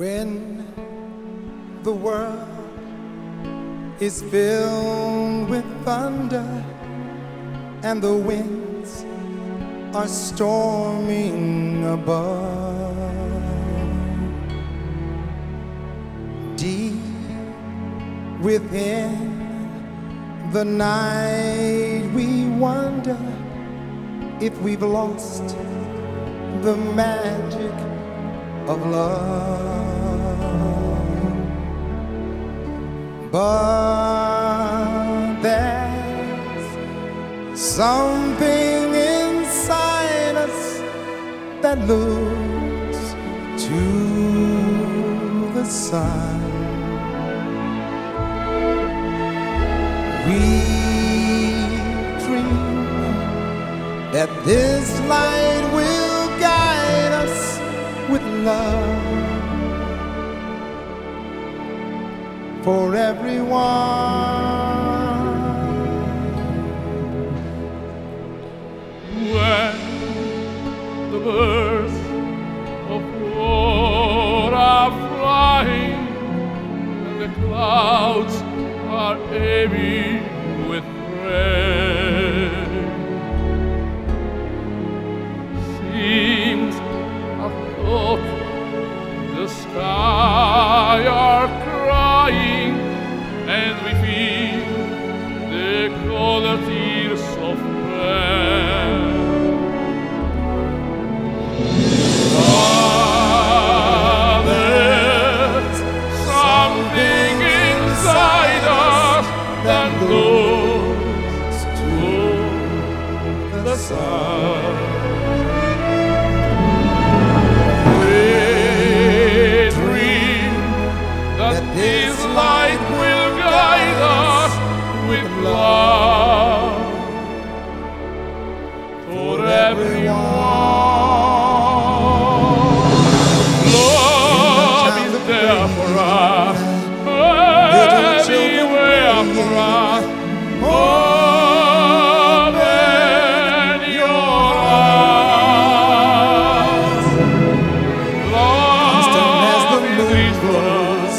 When the world is filled with thunder and the winds are storming above, deep within the night we wonder if we've lost the magic of love. But there's something inside us that looks to the sun. We dream that this light will guide us with love for everyone. When the birds of war are flying and the clouds are heavy with rain, seems I thought the sky are crying, and we feel the cold tears of rain. There's something inside us that goes to the sun. This light will guide us with love for everyone. Love is there for us, everywhere for us. Open your eyes. Love is rich for us.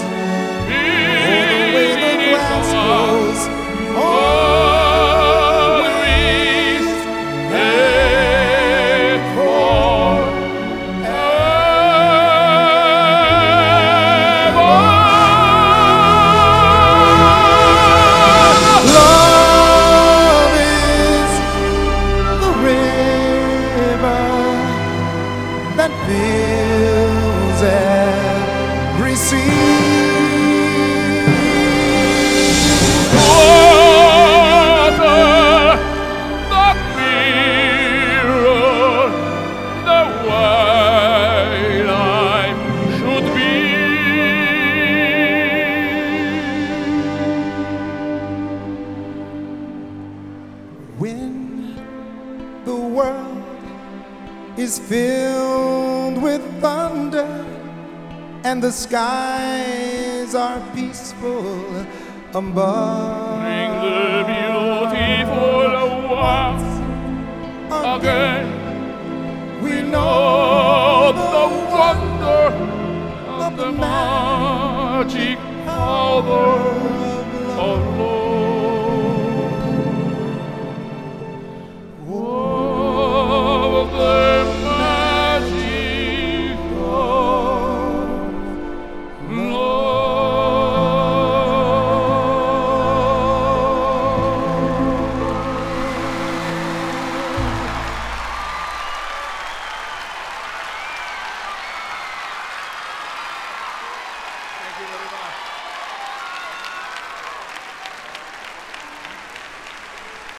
That fills every sea. Water that mirror the way life should be. When the world is filled with thunder and the skies are peaceful above, Bring the beautiful ones again. We know the wonder of the magic power